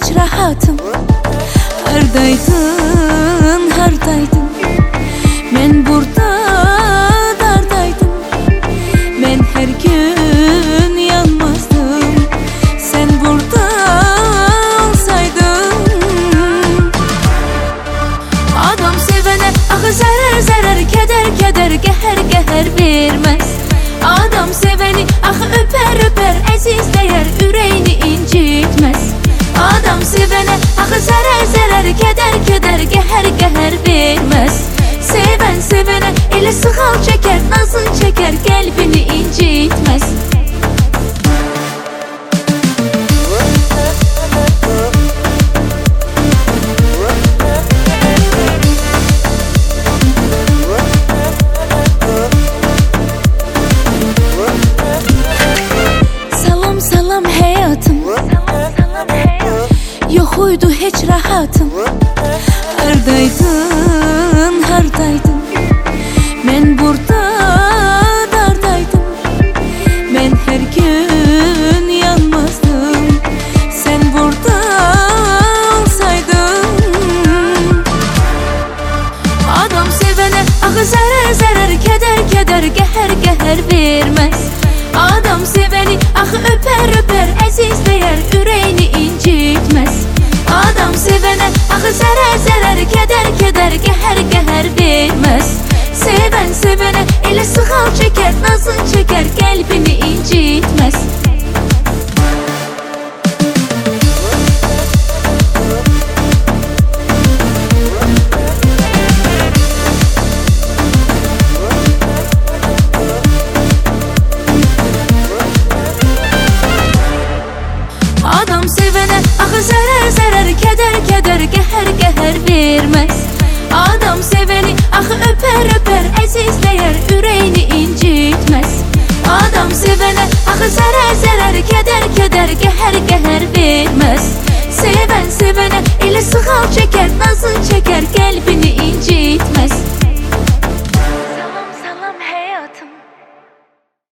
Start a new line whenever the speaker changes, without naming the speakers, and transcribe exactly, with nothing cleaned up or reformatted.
hiç rahatım. Hardaydın, hardaydın. Ben burada dardaydım. Ben her gün yanmazdım. Sen burada olsaydın. Adam sevene ahı zarar zarar, keder keder, geher geher vermez. Adam seveni ahı öper öper, əzizləyər, ürəyini incitmez. Adam sevene ahı zarar zarar, keder keder, geher geher vermez. Seven sevene elə sıxal çeker, nazın çeker, qəlbini incitmez. Salam salam həyatım, yox uydu heç rahatım. Hardaydın, hardaydın. Ben burada dardaydım. Ben her gün yanmazdım. Sen burada olsaydın. Adam sevene ahı zarar zarar, keder keder, geher geher vermez. Adam seveni ahı öper öper, əzizləyər, ürəyini incitmez. Adam sevene ahı zarar zarar, keder keder, geher geher vermez. Seven sevene elə sıxal çeker, nazın çeker, qəlbini incitmez. Adam sevene ahı zarar zarar, keder keder, geher geher vermez. Adam seveni ahı öper öper, əzizləyər, ürəyini incitmez. Adam sevene ahı zarar zarar, keder keder, geher geher vermez. Seven sevene elə sıxal çeker, nazın çeker,